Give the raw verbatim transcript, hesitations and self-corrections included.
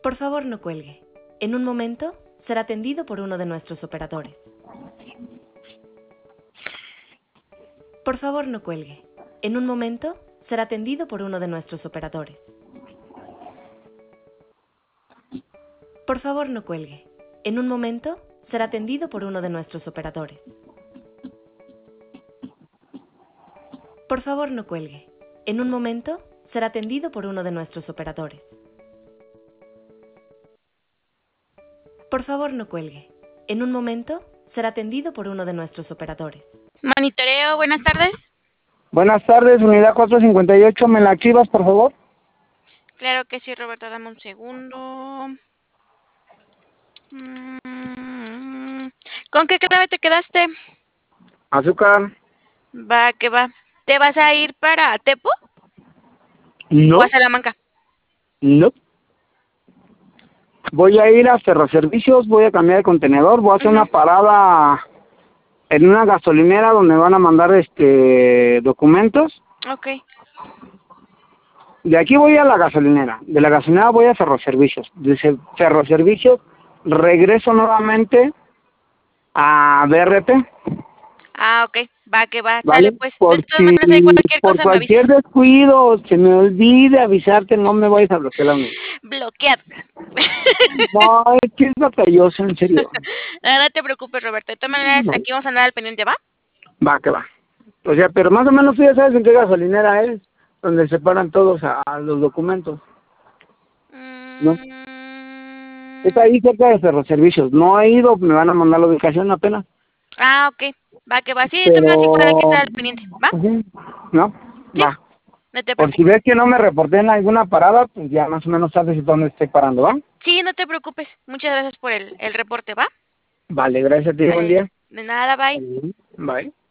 Por favor, no cuelgue. En un momento será atendido por uno de nuestros operadores. Por favor, no cuelgue. En un momento será atendido por uno de nuestros operadores. Por favor, no cuelgue. En un momento será atendido por uno de nuestros operadores. Por favor, no cuelgue. En un momento será atendido por uno de nuestros operadores. Por favor, no cuelgue. En un momento será atendido por uno de nuestros operadores. Monitoreo, buenas tardes. Buenas tardes, unidad cuatro cincuenta y ocho, ¿me la archivas, por favor? Claro que sí, Roberto, dame un segundo. Mm, ¿Con qué clave te quedaste? Azúcar. Va, que va. ¿Te vas a ir para Tepo No, o a Salamanca? no. Voy a ir a Ferroservicios, voy a cambiar de contenedor, voy a hacer Ujú. una parada en una gasolinera donde van a mandar este documentos. Ok. De aquí voy a la gasolinera, de la gasolinera voy a Ferroservicios, de ese- Ferroservicios regreso nuevamente a B R P, Ah, ok. Va, que va. Sale, ¿vale? pues. De Por todas si maneras, hay cualquier por cosa me cualquier avisas. descuido se me olvide avisarte, no me vayas a bloquear la unidad. Bloqueado. No, es que es batalloso, en serio. No, no te preocupes, Roberto. De todas maneras, No. aquí vamos a andar al pendiente, ¿va? Va, que va. O sea, pero más o menos tú ya sabes en qué gasolinera es, donde separan todos a, a los documentos, ¿no? Es Mm, ahí cerca de Ferroservicios. No he ido, me van a mandar la ubicación apenas. Ah, ok. Va, que va. Sí, de todas maneras, igual hay que Pero, estar al pendiente, ¿va? ujú, ¿no? Sí, Va. no te Por si preocupes. ves que no me reporté en alguna parada, pues ya más o menos sabes dónde estoy parando, ¿va? Sí, no te preocupes. Muchas gracias por el, el reporte, ¿va? Vale, gracias a ti, buen Vale. día. De nada, bye. Ujú, bye.